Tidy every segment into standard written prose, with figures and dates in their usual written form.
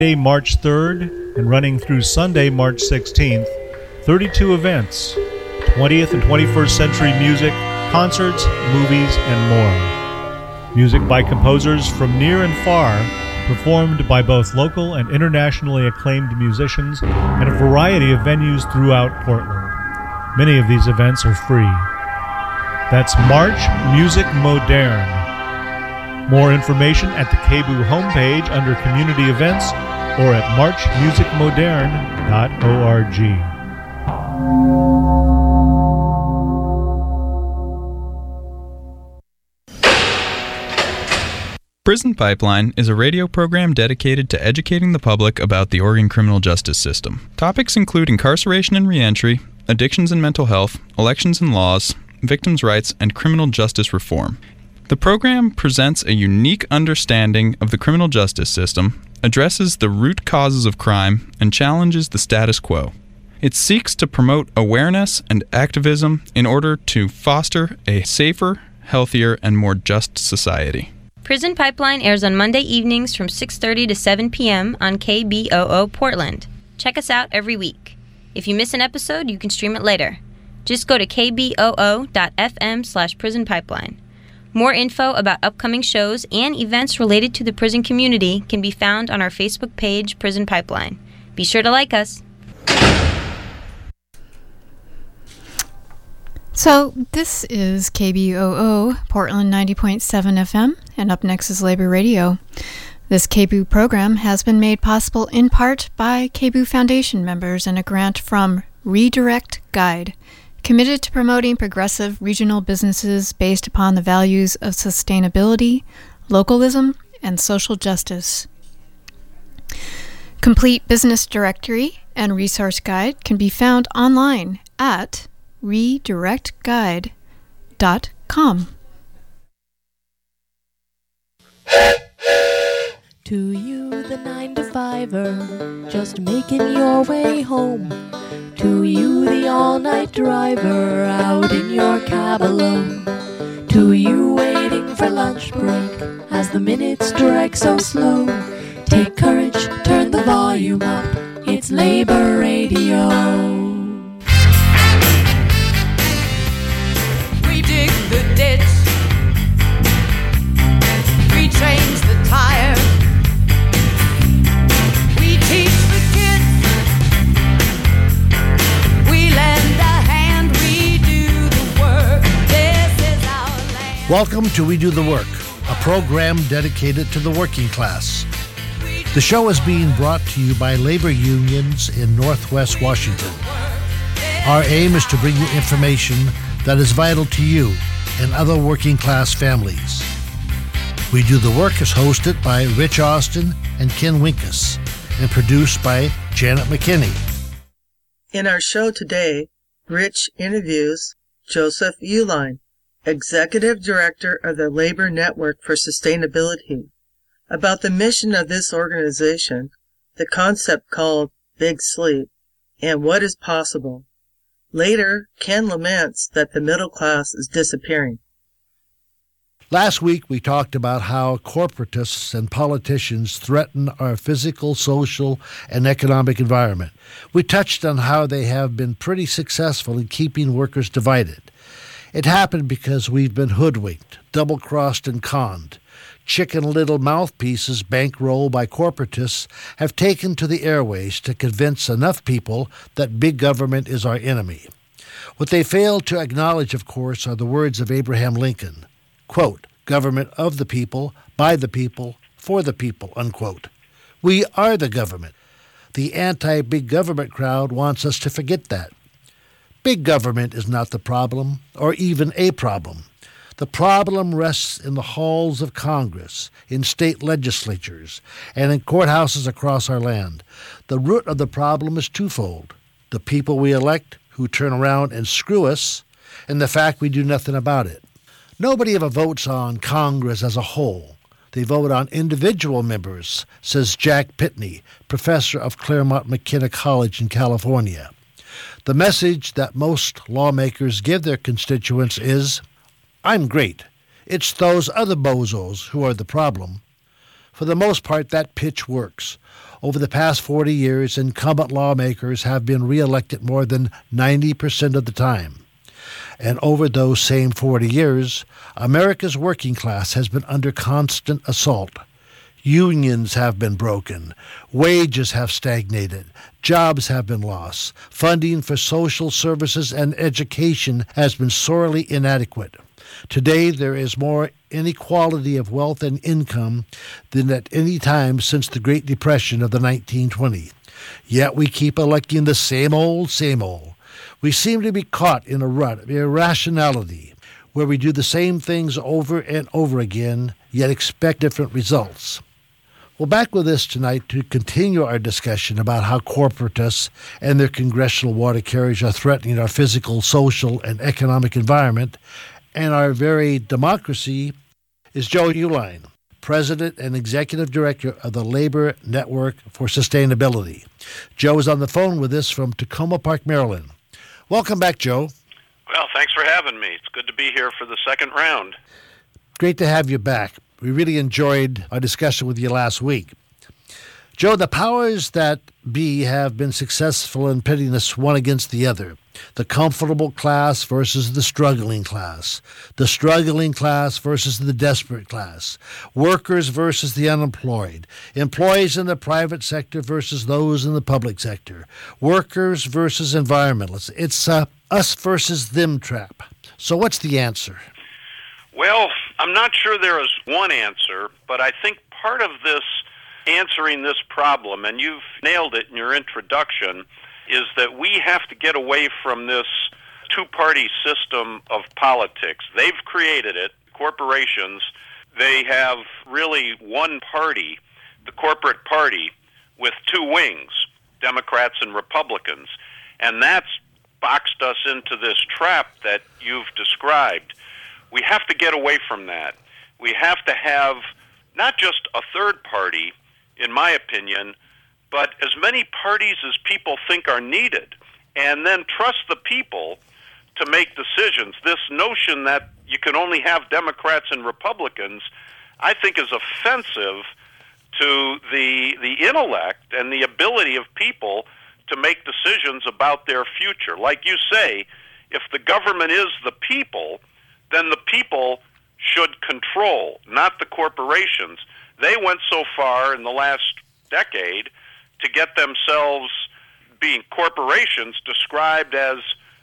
March 3rd and running through Sunday, March 16th, 32 events, 20th and 21st century music, concerts, movies, and more. Music by composers from near and far, performed by both local and internationally acclaimed musicians at a variety of venues throughout Portland. Many of these events are free. That's March Music Moderne. More information at the KBOO homepage under Community Events or at marchmusicmoderne.org. Prison Pipeline is a radio program dedicated to educating the public about the Oregon criminal justice system. Topics include incarceration and reentry, addictions and mental health, elections and laws, victims' rights, and criminal justice reform. The program presents a unique understanding of the criminal justice system, addresses the root causes of crime, and challenges the status quo. It seeks to promote awareness and activism in order to foster a safer, healthier, and more just society. Prison Pipeline airs on Monday evenings from 6:30 to 7 p.m. on KBOO Portland. Check us out every week. If you miss an episode, you can stream it later. Just go to kboo.fm/Prison Pipeline. More info about upcoming shows and events related to the prison community can be found on our Facebook page, Prison Pipeline. Be sure to like us. So this is KBOO, Portland 90.7 FM, and up next is Labor Radio. This KBOO program has been made possible in part by KBOO Foundation members and a grant from Redirect Guide, committed to promoting progressive regional businesses based upon the values of sustainability, localism, and social justice. Complete business directory and resource guide can be found online at redirectguide.com. To you, the 9-to-5er, just making your way home. To you, the all-night driver, out in your cab alone. To you, waiting for lunch break, as the minutes drag so slow. Take courage, turn the volume up, it's Labor Radio. Dig the ditch, rechange the tire, we teach the kids, we lend a hand, we do the work, this is our land. Welcome to We Do the Work, a program dedicated to the working class. The show is being brought to you by labor unions in Northwest Washington. Our aim is to bring you information that is vital to you and other working class families. We Do the Work is hosted by Rich Austin and Ken Winkus and produced by Janet McKinney. In our show today, Rich interviews Joseph Uihlein, Executive Director of the Labor Network for Sustainability, about the mission of this organization, the concept called Big Sleep, and what is possible. Later, Ken laments that the middle class is disappearing. Last week, we talked about how corporatists and politicians threaten our physical, social, and economic environment. We touched on how they have been pretty successful in keeping workers divided. It happened because we've been hoodwinked, double-crossed, and conned. Chicken Little mouthpieces bankrolled by corporatists have taken to the airways to convince enough people that big government is our enemy. What they fail to acknowledge, of course, are the words of Abraham Lincoln, quote, government of the people, by the people, for the people, unquote. We are the government. The anti-big government crowd wants us to forget that. Big government is not the problem, or even a problem. The problem rests in the halls of Congress, in state legislatures, and in courthouses across our land. The root of the problem is twofold: the people we elect who turn around and screw us, and the fact we do nothing about it. Nobody ever votes on Congress as a whole. They vote on individual members, says Jack Pitney, professor of Claremont McKenna College in California. The message that most lawmakers give their constituents is, I'm great. It's those other bozos who are the problem. For the most part, that pitch works. Over the past 40 years, incumbent lawmakers have been reelected more than 90% of the time. And over those same 40 years, America's working class has been under constant assault. Unions have been broken, wages have stagnated, jobs have been lost, funding for social services and education has been sorely inadequate. Today, there is more inequality of wealth and income than at any time since the Great Depression of the 1920s. Yet we keep electing the same old, same old. We seem to be caught in a rut of irrationality where we do the same things over and over again, yet expect different results. Well, back with us tonight to continue our discussion about how corporatists and their congressional water carriers are threatening our physical, social, and economic environment and our very democracy is Joe Uihlein, President and Executive Director of the Labor Network for Sustainability. Joe is on the phone with us from Tacoma Park, Maryland. Welcome back, Joe. Well, thanks for having me. It's good to be here for the second round. Great to have you back. We really enjoyed our discussion with you last week. Joe, the powers that be have been successful in pitting us one against the other. The comfortable class versus the struggling class versus the desperate class, workers versus the unemployed, employees in the private sector versus those in the public sector, workers versus environmentalists. It's us versus them trap. So what's the answer? Well, I'm not sure there is one answer, but I think part of this answering this problem, and you've nailed it in your introduction, is that we have to get away from this two-party system of politics. They've created it, corporations. They have really one party, the corporate party, with two wings, Democrats and Republicans. And that's boxed us into this trap that you've described. We have to get away from that. We have to have not just a third party, in my opinion, but as many parties as people think are needed, and then trust the people to make decisions. This notion that you can only have Democrats and Republicans, I think is offensive to the intellect and the ability of people to make decisions about their future. Like you say, if the government is the people, then the people should control, not the corporations. They went so far in the last decade to get themselves, being corporations, described as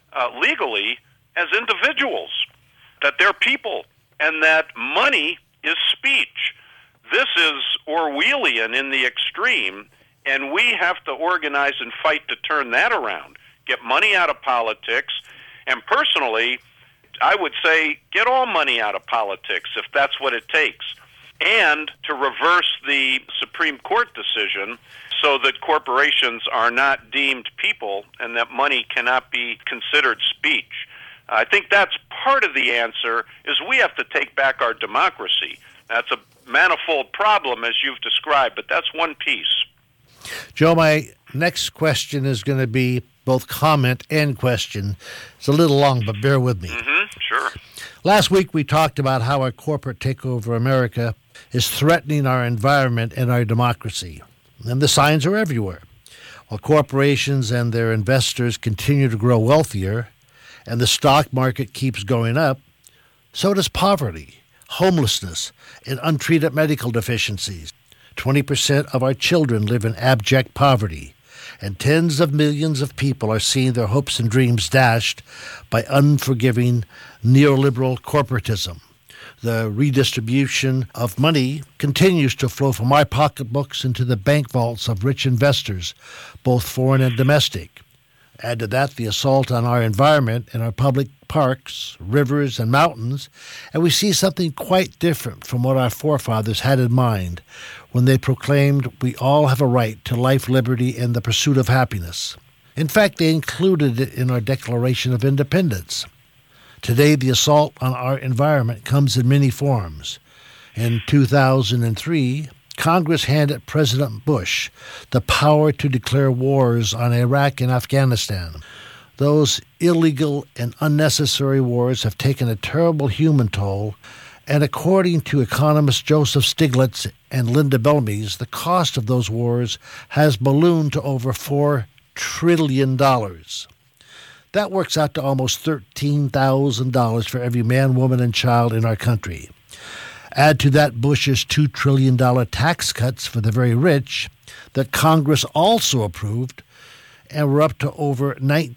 legally as individuals, that they're people, and that money is speech. This is Orwellian in the extreme, and we have to organize and fight to turn that around, get money out of politics, and personally, I would say get all money out of politics if that's what it takes, and to reverse the Supreme Court decision so that corporations are not deemed people and that money cannot be considered speech. I think that's part of the answer, is we have to take back our democracy. That's a manifold problem, as you've described, but that's one piece. Joe, my next question is going to be both comment and question. It's a little long, but bear with me. Sure. Last week we talked about how our corporate takeover America is threatening our environment and our democracy. And the signs are everywhere. While corporations and their investors continue to grow wealthier and the stock market keeps going up, so does poverty, homelessness, and untreated medical deficiencies. 20% of our children live in abject poverty, and tens of millions of people are seeing their hopes and dreams dashed by unforgiving neoliberal corporatism. The redistribution of money continues to flow from our pocketbooks into the bank vaults of rich investors, both foreign and domestic. Add to that the assault on our environment and our public parks, rivers, and mountains, and we see something quite different from what our forefathers had in mind when they proclaimed we all have a right to life, liberty, and the pursuit of happiness. In fact, they included it in our Declaration of Independence. Today, the assault on our environment comes in many forms. In 2003, Congress handed President Bush the power to declare wars on Iraq and Afghanistan. Those illegal and unnecessary wars have taken a terrible human toll, and according to economist Joseph Stiglitz and Linda Bellamy's, the cost of those wars has ballooned to over $4 trillion. That works out to almost $13,000 for every man, woman, and child in our country. Add to that Bush's $2 trillion tax cuts for the very rich that Congress also approved, and we're up to over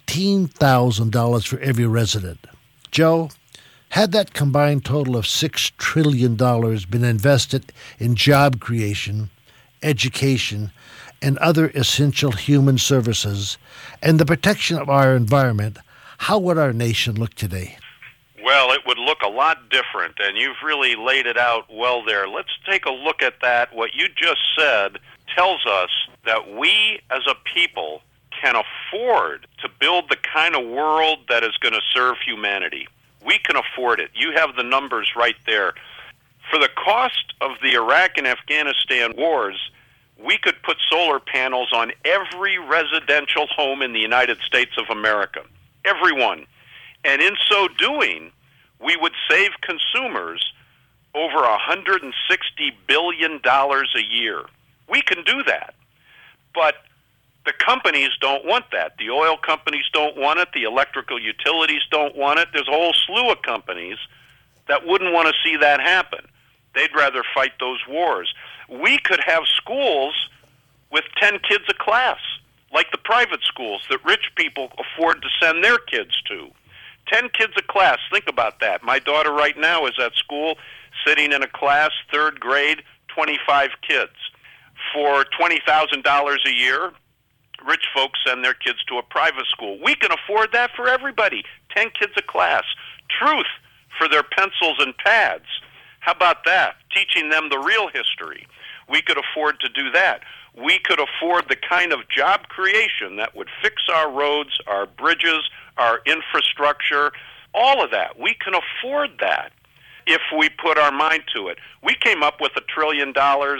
$19,000 for every resident. Joe, had that combined total of $6 trillion been invested in job creation, education, and other essential human services, and the protection of our environment, how would our nation look today? Well, it would look a lot different, and you've really laid it out well there. Let's take a look at that. What you just said tells us that we as a people can afford to build the kind of world that is going to serve humanity. We can afford it. You have the numbers right there. For the cost of the Iraq and Afghanistan wars, we could put solar panels on every residential home in the United States of America. Every one. And in so doing, we would save consumers over $160 billion a year. We can do that. But the companies don't want that. The oil companies don't want it. The electrical utilities don't want it. There's a whole slew of companies that wouldn't want to see that happen. They'd rather fight those wars. We could have schools with 10 kids a class, like the private schools that rich people afford to send their kids to. 10 kids a class. Think about that. My daughter right now is at school, sitting in a class, third grade, 25 kids. For $20,000 a year, rich folks send their kids to a private school. We can afford that for everybody. 10 kids a class. Truth for their pencils and pads. How about that? Teaching them the real history. We could afford to do that. We could afford the kind of job creation that would fix our roads, our bridges, our infrastructure, all of that. We can afford that if we put our mind to it. We came up with $1 trillion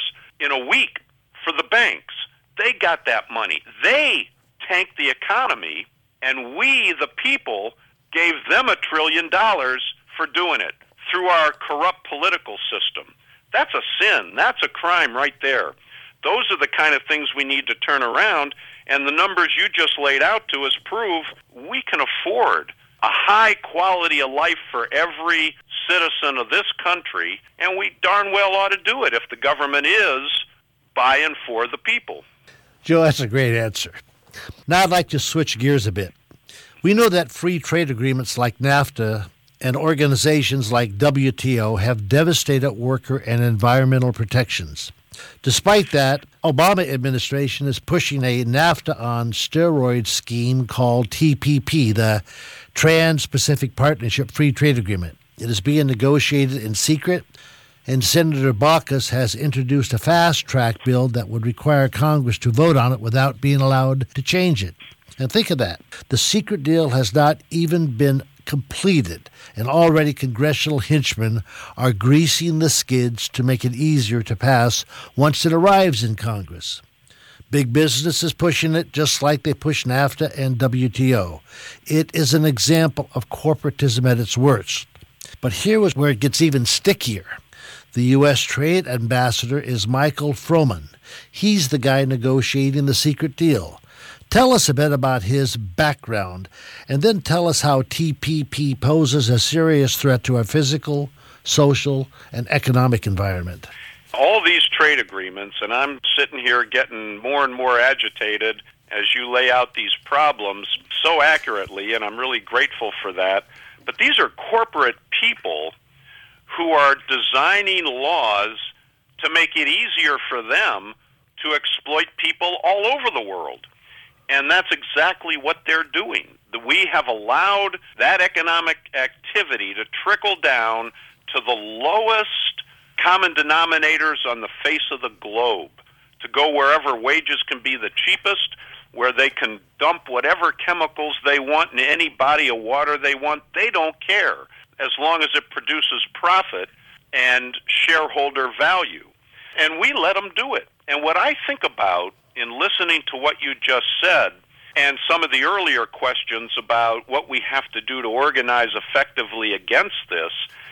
in a week for the banks. They got that money. They tanked the economy, and we, the people, gave them $1 trillion for doing it through our corrupt political system. That's a sin. That's a crime right there. Those are the kind of things we need to turn around, and the numbers you just laid out to us prove we can afford a high quality of life for every citizen of this country, and we darn well ought to do it if the government is by and for the people. Joe, that's a great answer. Now I'd like to switch gears a bit. We know that free trade agreements like NAFTA and organizations like WTO have devastated worker and environmental protections. Despite that, Obama administration is pushing a NAFTA on steroids scheme called TPP, the Trans-Pacific Partnership Free Trade Agreement. It is being negotiated in secret, and Senator Baucus has introduced a fast-track bill that would require Congress to vote on it without being allowed to change it. And think of that. The secret deal has not even been completed, and already congressional henchmen are greasing the skids to make it easier to pass once it arrives in Congress. Big business is pushing it just like they push NAFTA and WTO. It is an example of corporatism at its worst. But here is where it gets even stickier. The U.S. Trade Ambassador is Michael Froman. He's the guy negotiating the secret deal. Tell us a bit about his background, and then tell us how TPP poses a serious threat to our physical, social, and economic environment. All these trade agreements, and I'm sitting here getting more and more agitated as you lay out these problems so accurately, and I'm really grateful for that. But these are corporate people who are designing laws to make it easier for them to exploit people all over the world. And that's exactly what they're doing. We have allowed that economic activity to trickle down to the lowest common denominators on the face of the globe, to go wherever wages can be the cheapest, where they can dump whatever chemicals they want in any body of water they want. They don't care, as long as it produces profit and shareholder value. And we let them do it. And what I think about in listening to what you just said and some of the earlier questions about what we have to do to organize effectively against this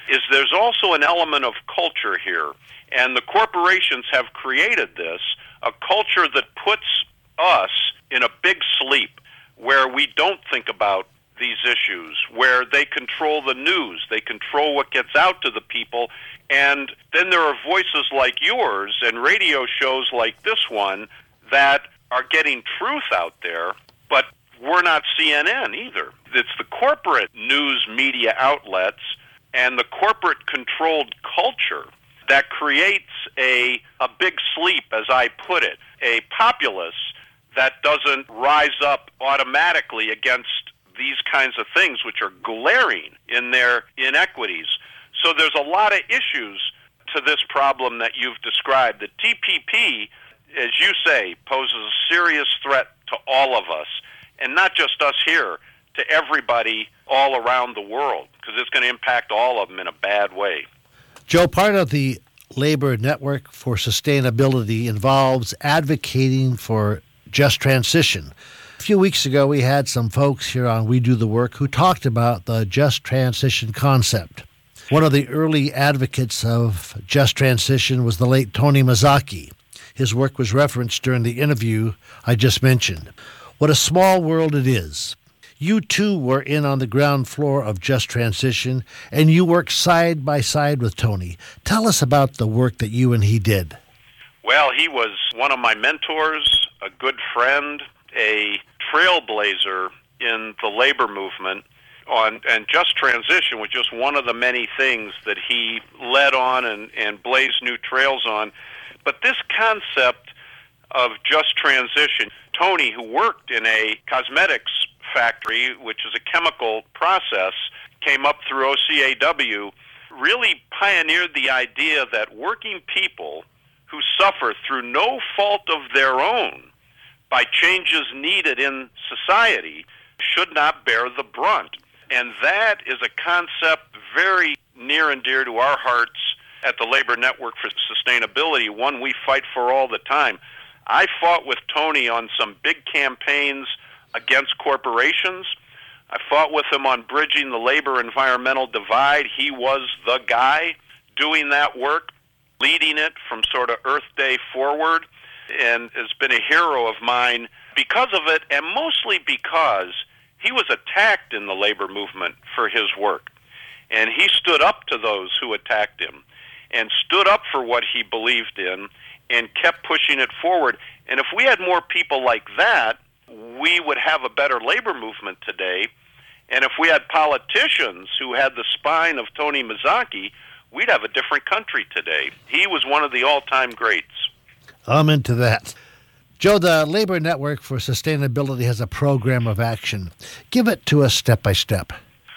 is there's also an element of culture here. And the corporations have created this, a culture that puts us in a big sleep where we don't think about these issues, where they control the news, they control what gets out to the people, and then there are voices like yours and radio shows like this one that are getting truth out there, but we're not CNN either. It's the corporate news media outlets and the corporate-controlled culture that creates a big sleep, as I put it, a populace that doesn't rise up automatically against these kinds of things, which are glaring in their inequities. So there's a lot of issues to this problem that you've described. The TPP, as you say, poses a serious threat to all of us, and not just us here, to everybody all around the world, because it's going to impact all of them in a bad way. Joe, part of the Labor Network for Sustainability involves advocating for just transition. A few weeks ago, we had some folks here on We Do the Work who talked about the just transition concept. One of the early advocates of just transition was the late Tony Mazzocchi. His work was referenced during the interview I just mentioned. What a small world it is. You, too, were in on the ground floor of Just Transition, and you worked side by side with Tony. Tell us about the work that you and he did. Well, he was one of my mentors, a good friend, a trailblazer in the labor movement. And Just Transition was just one of the many things that he led on and blazed new trails on. But this concept of Just Transition, Tony, who worked in a cosmetics factory, which is a chemical process, came up through OCAW, really pioneered the idea that working people who suffer through no fault of their own by changes needed in society should not bear the brunt. And that is a concept very near and dear to our hearts at the Labor Network for Sustainability, one we fight for all the time. I fought with Tony on some big campaigns against corporations. I fought with him on bridging the labor-environmental divide. He was the guy doing that work, leading it from sort of Earth Day forward, and has been a hero of mine because of it, and mostly because he was attacked in the labor movement for his work. And he stood up to those who attacked him and stood up for what he believed in and kept pushing it forward. And if we had more people like that, we would have a better labor movement today. And if we had politicians who had the spine of Tony Mazzocchi, we'd have a different country today. He was one of the all-time greats. I'm into that. Joe, the Labor Network for Sustainability has a program of action. Give it to us step by step.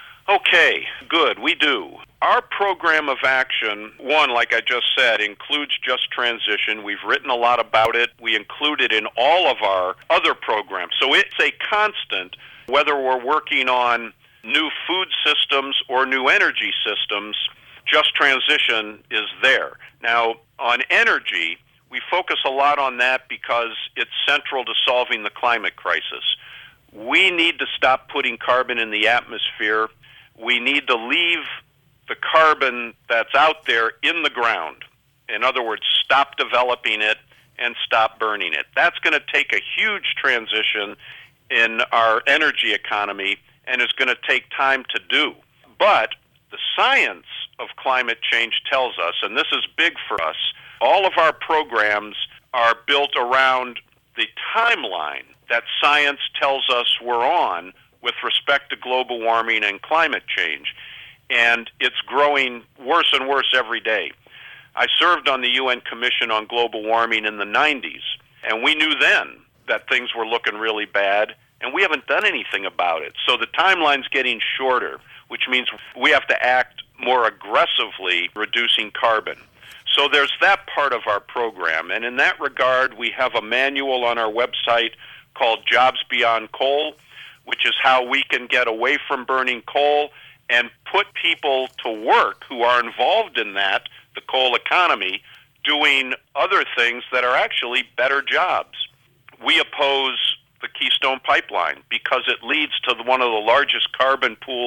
Okay, good, we do. Our program of action, one, like I just said, includes Just Transition. We've written a lot about it. We include it in all of our other programs. So it's a constant, whether we're working on new food systems or new energy systems, Just Transition is there. Now, on energy, we focus a lot on that because it's central to solving the climate crisis. We need to stop putting carbon in the atmosphere. We need to leave the carbon that's out there in the ground. In other words, stop developing it and stop burning it. That's going to take a huge transition in our energy economy, and it's going to take time to do. But the science of climate change tells us, and this is big for us, all of our programs are built around the timeline that science tells us we're on with respect to global warming and climate change. And it's growing worse and worse every day. I served on the UN Commission on Global Warming in the 90s, and we knew then that things were looking really bad, and we haven't done anything about it. So the timeline's getting shorter, which means we have to act more aggressively reducing carbon. So there's that part of our program, and in that regard, we have a manual on our website called Jobs Beyond Coal, which is how we can get away from burning coal and put people to work who are involved in that, the coal economy, doing other things that are actually better jobs. We oppose the Keystone Pipeline because it leads to one of the largest carbon pools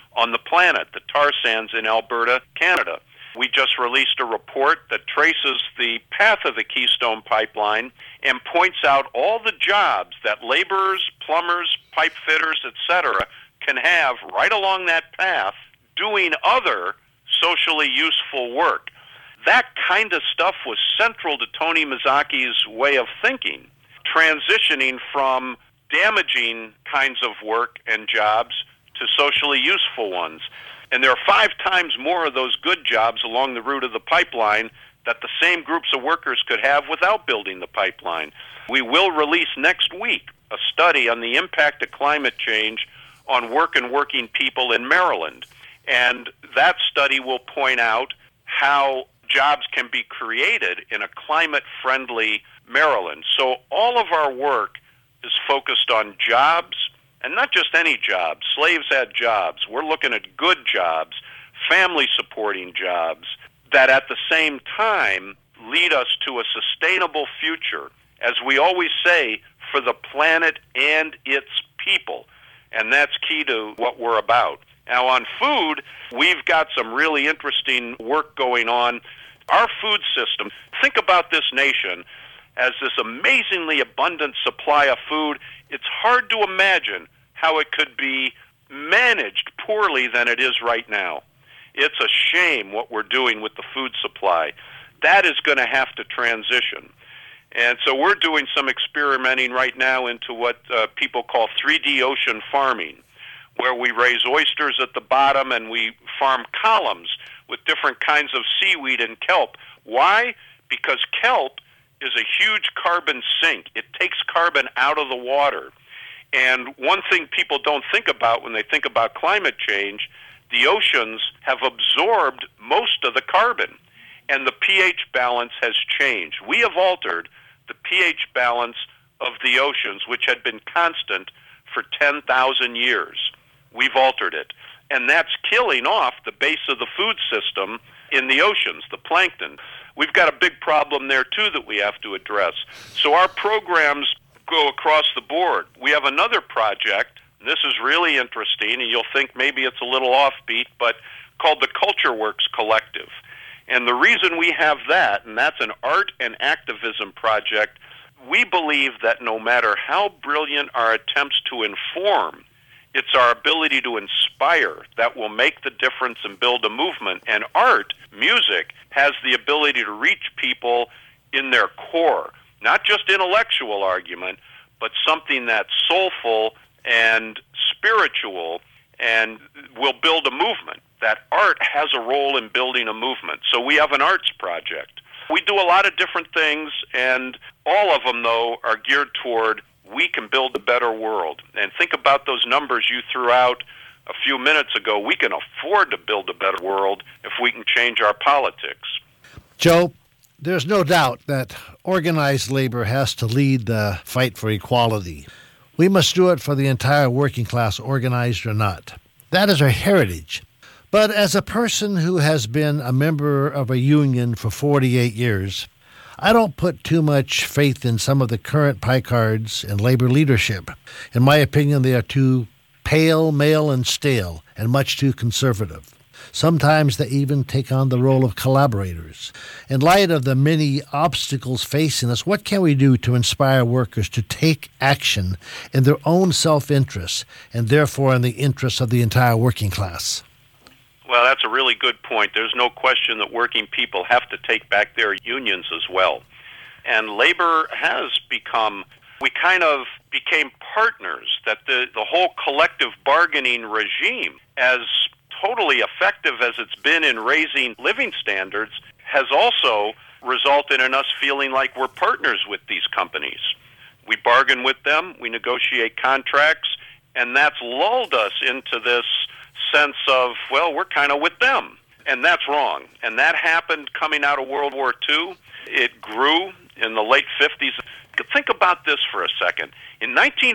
on the planet, the tar sands in Alberta, Canada. We just released a report that traces the path of the Keystone Pipeline and points out all the jobs that laborers, plumbers, pipe fitters, etc., can have right along that path doing other socially useful work. That kind of stuff was central to Tony Mazzocchi's way of thinking, transitioning from damaging kinds of work and jobs to socially useful ones. And there are 5 times more of those good jobs along the route of the pipeline that the same groups of workers could have without building the pipeline. We will release next week a study on the impact of climate change on work and working people in Maryland. And that study will point out how jobs can be created in a climate-friendly Maryland. So all of our work is focused on jobs, and not just any jobs. Slaves had jobs. We're looking at good jobs, family-supporting jobs, that at the same time lead us to a sustainable future, as we always say, for the planet and its people. And that's key to what we're about. Now, on food, we've got some really interesting work going on. Our food system, think about this nation as this amazingly abundant supply of food. It's hard to imagine how it could be managed poorly than it is right now. It's a shame what we're doing with the food supply. That is going to have to transition. And so we're doing some experimenting right now into what people call 3D ocean farming, where we raise oysters at the bottom and we farm columns with different kinds of seaweed and kelp. Why? Because kelp is a huge carbon sink. It takes carbon out of the water. And one thing people don't think about when they think about climate change, the oceans have absorbed most of the carbon, and the pH balance has changed. We have altered the pH balance of the oceans, which had been constant for 10,000 years. We've altered it. And that's killing off the base of the food system in the oceans, the plankton. We've got a big problem there, too, that we have to address. So our programs go across the board. We have another project, and this is really interesting, and you'll think maybe it's a little offbeat, but called the Culture Works Collective. And the reason we have that, and that's an art and activism project, we believe that no matter how brilliant our attempts to inform, it's our ability to inspire that will make the difference and build a movement. And art, music, has the ability to reach people in their core, not just intellectual argument, but something that's soulful and spiritual and will build a movement. That art has a role in building a movement. So we have an arts project. We do a lot of different things, and all of them, though, are geared toward we can build a better world. And think about those numbers you threw out a few minutes ago. We can afford to build a better world if we can change our politics. Joe, there's no doubt that organized labor has to lead the fight for equality. We must do it for the entire working class, organized or not. That is our heritage. But as a person who has been a member of a union for 48 years, I don't put too much faith in some of the current picards and labor leadership. In my opinion, they are too pale, male, and stale, and much too conservative. Sometimes they even take on the role of collaborators. In light of the many obstacles facing us, what can we do to inspire workers to take action in their own self-interest and therefore in the interests of the entire working class? Well, that's a really good point. There's no question that working people have to take back their unions as well. And labor has become, we kind of became partners, that the whole collective bargaining regime, as totally effective as it's been in raising living standards, has also resulted in us feeling like we're partners with these companies. We bargain with them, we negotiate contracts, and that's lulled us into this sense of, well, we're kind of with them. And that's wrong. And that happened coming out of World War II. It grew in the late 50s. Think about this for a second. In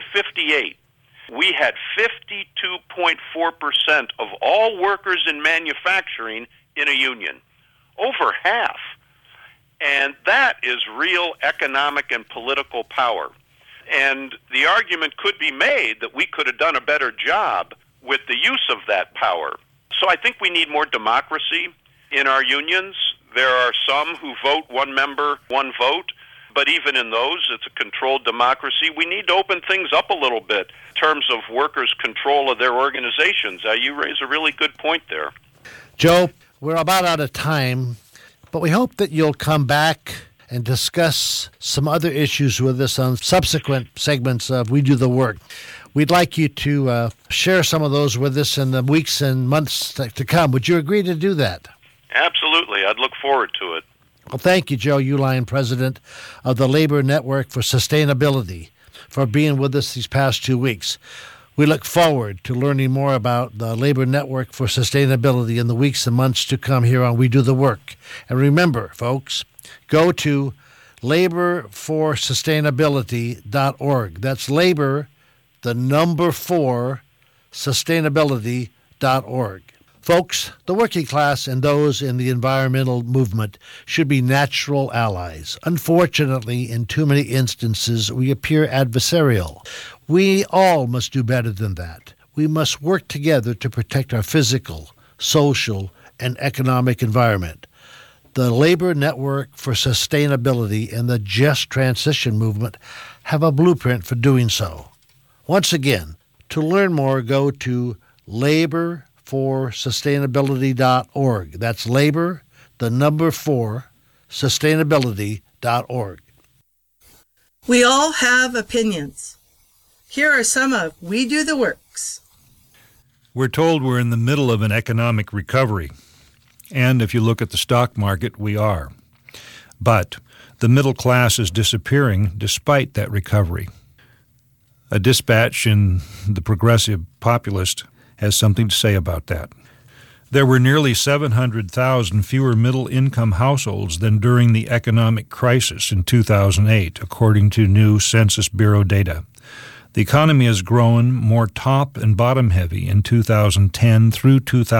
1958, we had 52.4% of all workers in manufacturing in a union. Over half. And that is real economic and political power. And the argument could be made that we could have done a better job with the use of that power. So I think we need more democracy in our unions. There are some who vote one member, one vote, but even in those, it's a controlled democracy. We need to open things up a little bit in terms of workers' control of their organizations. You raise a really good point there. Joe, we're about out of time, but we hope that you'll come back and discuss some other issues with us on subsequent segments of We Do the Work. We'd like you to share some of those with us in the weeks and months to come. Would you agree to do that? Absolutely. I'd look forward to it. Well, thank you, Joe Uihlein, President of the Labor Network for Sustainability, for being with us these past 2 weeks. We look forward to learning more about the Labor Network for Sustainability in the weeks and months to come here on We Do the Work. And remember, folks, go to laborforsustainability.org. That's labor, the number 4, sustainability.org. Folks, the working class and those in the environmental movement should be natural allies. Unfortunately, in too many instances, we appear adversarial. We all must do better than that. We must work together to protect our physical, social, and economic environment. The Labor Network for Sustainability and the Just Transition Movement have a blueprint for doing so. Once again, to learn more, go to laborforsustainability.org. That's labor, the number 4, sustainability.org. We all have opinions. Here are some of We Do the Works. We're told we're in the middle of an economic recovery. And if you look at the stock market, we are. But the middle class is disappearing despite that recovery. A dispatch in the Progressive Populist has something to say about that. There were nearly 700,000 fewer middle-income households than during the economic crisis in 2008, according to new Census Bureau data. The economy has grown more top and bottom heavy in 2010 through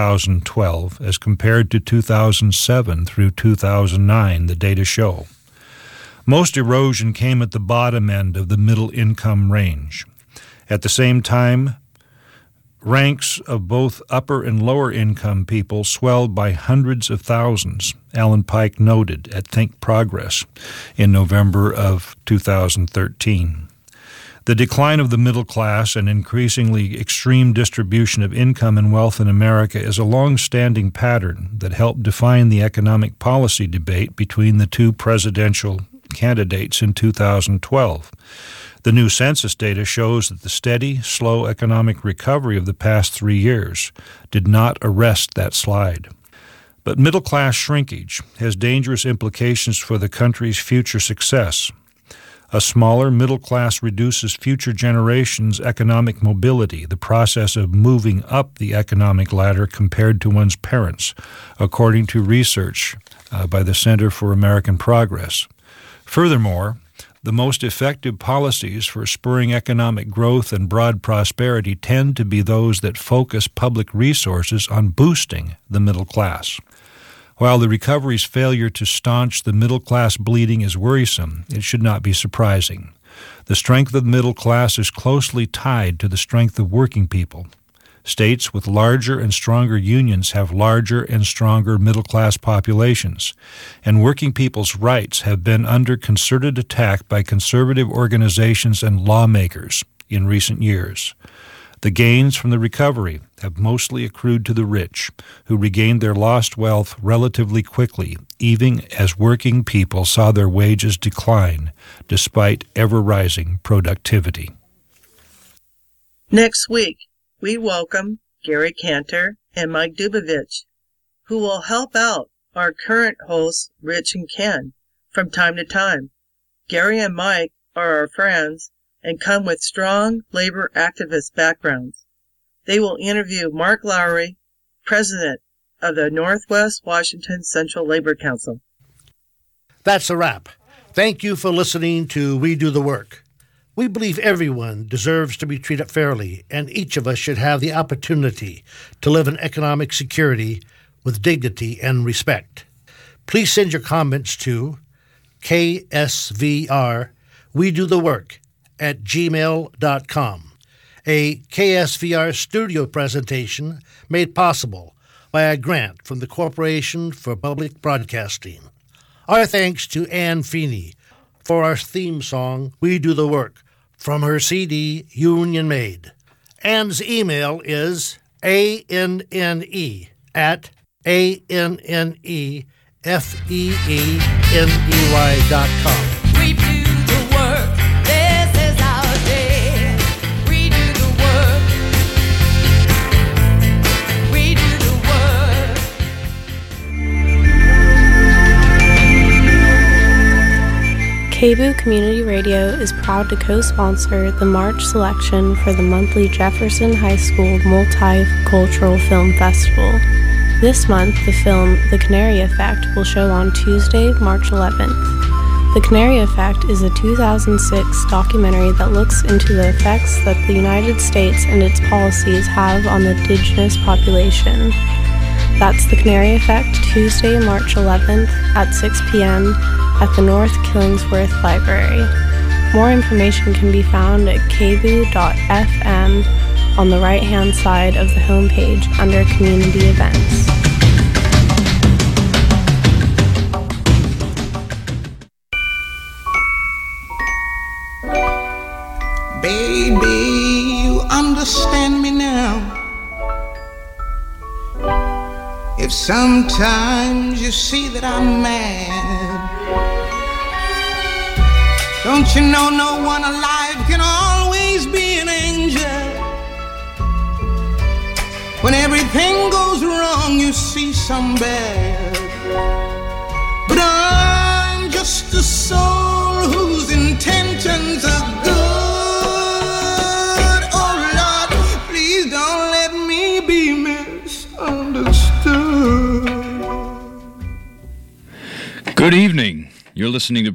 2012 as compared to 2007 through 2009, the data show. Most erosion came at the bottom end of the middle income range. At the same time, ranks of both upper and lower income people swelled by hundreds of thousands, Alan Pike noted at Think Progress in November of 2013. The decline of the middle class and increasingly extreme distribution of income and wealth in America is a long-standing pattern that helped define the economic policy debate between the two presidential candidates in 2012. The new census data shows that the steady, slow economic recovery of the past 3 years did not arrest that slide. But middle-class shrinkage has dangerous implications for the country's future success. A smaller middle class reduces future generations' economic mobility, the process of moving up the economic ladder compared to one's parents, according to research by the Center for American Progress. Furthermore, the most effective policies for spurring economic growth and broad prosperity tend to be those that focus public resources on boosting the middle class. While the recovery's failure to staunch the middle-class bleeding is worrisome, it should not be surprising. The strength of the middle class is closely tied to the strength of working people. States with larger and stronger unions have larger and stronger middle-class populations, and working people's rights have been under concerted attack by conservative organizations and lawmakers in recent years. The gains from the recovery have mostly accrued to the rich, who regained their lost wealth relatively quickly, even as working people saw their wages decline despite ever-rising productivity. Next week, we welcome Gary Cantor and Mike Dubovich, who will help out our current hosts, Rich and Ken, from time to time. Gary and Mike are our friends and come with strong labor activist backgrounds. They will interview Mark Lowry, president of the Northwest Washington Central Labor Council. That's a wrap. Thank you for listening to We Do the Work. We believe everyone deserves to be treated fairly, and each of us should have the opportunity to live in economic security with dignity and respect. Please send your comments to KSVR, We Do the Work, @gmail.com. a KSVR studio presentation made possible by a grant from the Corporation for Public Broadcasting. Our thanks to Ann Feeney for our theme song, We Do the Work, from her CD, Union Made. Ann's email is ANNE@ANNEFEENEY.com. We do the work. This is our day. We do the work. We do the work. KBOO Community Radio is proud to co-sponsor the March selection for the monthly Jefferson High School Multicultural Film Festival. This month, the film The Canary Effect will show on Tuesday, March 11th. The Canary Effect is a 2006 documentary that looks into the effects that the United States and its policies have on the indigenous population. That's The Canary Effect, Tuesday, March 11th at 6 p.m. at the North Killingsworth Library. More information can be found at kboo.fm on the right-hand side of the homepage under Community Events. Baby, you understand me now. If sometimes you see that I'm mad, don't you know no one alive can always be an angel? When everything goes wrong, you see some bad. But I'm just a soul whose intentions are good. Oh Lord, please don't let me be misunderstood. Good evening. You're listening to